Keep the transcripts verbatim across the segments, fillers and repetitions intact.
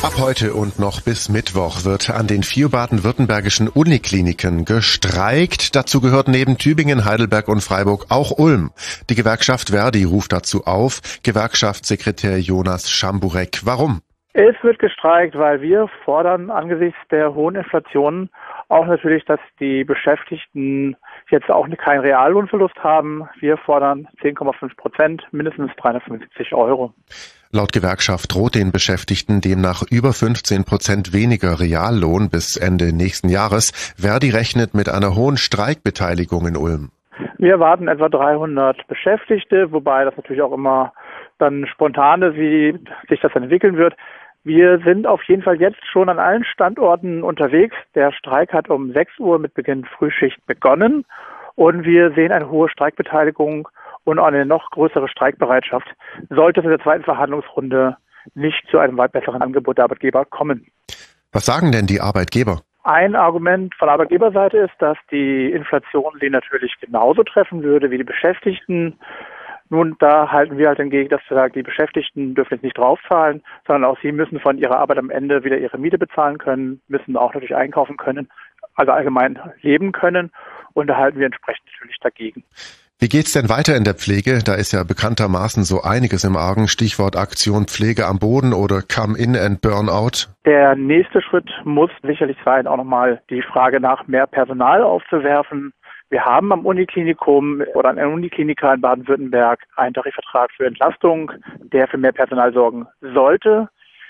Ab heute und noch bis Mittwoch wird an den vier baden-württembergischen Unikliniken gestreikt. Dazu gehört neben Tübingen, Heidelberg und Freiburg auch Ulm. Die Gewerkschaft Verdi ruft dazu auf. Gewerkschaftssekretär Jonas Schamburek. Warum? Es wird gestreikt, weil wir fordern angesichts der hohen Inflation auch natürlich, dass die Beschäftigten jetzt auch keinen Reallohnverlust haben. Wir fordern zehn Komma fünf Prozent, mindestens dreihundertfünfzig Euro. Laut Gewerkschaft droht den Beschäftigten demnach über fünfzehn Prozent weniger Reallohn bis Ende nächsten Jahres. Verdi rechnet mit einer hohen Streikbeteiligung in Ulm. Wir erwarten etwa dreihundert Beschäftigte, wobei das natürlich auch immer dann spontan ist, wie sich das entwickeln wird. Wir sind auf jeden Fall jetzt schon an allen Standorten unterwegs. Der Streik hat um sechs Uhr mit Beginn Frühschicht begonnen und wir sehen eine hohe Streikbeteiligung und eine noch größere Streikbereitschaft, sollte es in der zweiten Verhandlungsrunde nicht zu einem weit besseren Angebot der Arbeitgeber kommen. Was sagen denn die Arbeitgeber? Ein Argument von Arbeitgeberseite ist, dass die Inflation sie natürlich genauso treffen würde wie die Beschäftigten. Nun, da halten wir halt entgegen, dass wir sagen, die Beschäftigten dürfen jetzt nicht draufzahlen, sondern auch sie müssen von ihrer Arbeit am Ende wieder ihre Miete bezahlen können, müssen auch natürlich einkaufen können, also allgemein leben können. Und da halten wir entsprechend natürlich dagegen. Wie geht's denn weiter in der Pflege? Da ist ja bekanntermaßen so einiges im Argen. Stichwort Aktion Pflege am Boden oder Come In and Burnout. Der nächste Schritt muss sicherlich sein, auch nochmal die Frage nach mehr Personal aufzuwerfen. Wir haben am Uniklinikum oder an der Uniklinika in Baden-Württemberg einen Tarifvertrag für Entlastung, der für mehr Personal sorgen sollte.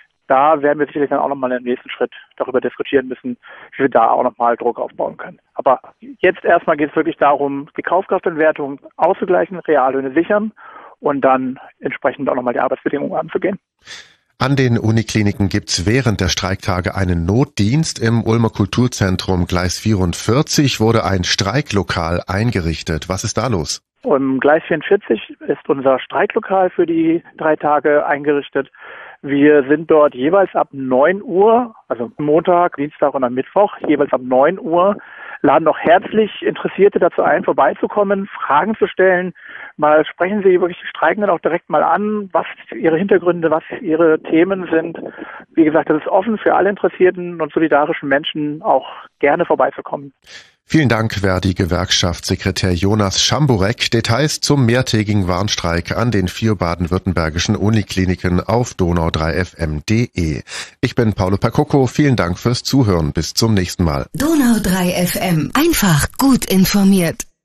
Da werden wir sicherlich dann auch nochmal im nächsten Schritt darüber diskutieren müssen, wie wir da auch nochmal Druck aufbauen können. Aber jetzt erstmal geht es wirklich darum, die Kaufkraftentwertung auszugleichen, Reallöhne sichern und dann entsprechend auch nochmal die Arbeitsbedingungen anzugehen. An den Unikliniken gibt's während der Streiktage einen Notdienst. Im Ulmer Kulturzentrum Gleis vierundvierzig wurde ein Streiklokal eingerichtet. Was ist da los? Im Gleis vierundvierzig ist unser Streiklokal für die drei Tage eingerichtet. Wir sind dort jeweils ab neun Uhr, also Montag, Dienstag und am Mittwoch, jeweils ab neun Uhr, laden auch herzlich Interessierte dazu ein, vorbeizukommen, Fragen zu stellen. Mal sprechen Sie wirklich die Streikenden auch direkt mal an, was ihre Hintergründe, was ihre Themen sind. Wie gesagt, das ist offen für alle interessierten und solidarischen Menschen, auch gerne vorbeizukommen. Vielen Dank, Verdi-Gewerkschaftssekretär Jonas Schamburek. Details zum mehrtägigen Warnstreik an den vier baden-württembergischen Unikliniken auf donau drei f m punkt d e. Ich bin Paulo Percocco. Vielen Dank fürs Zuhören. Bis zum nächsten Mal. Donau drei F M. Einfach gut informiert.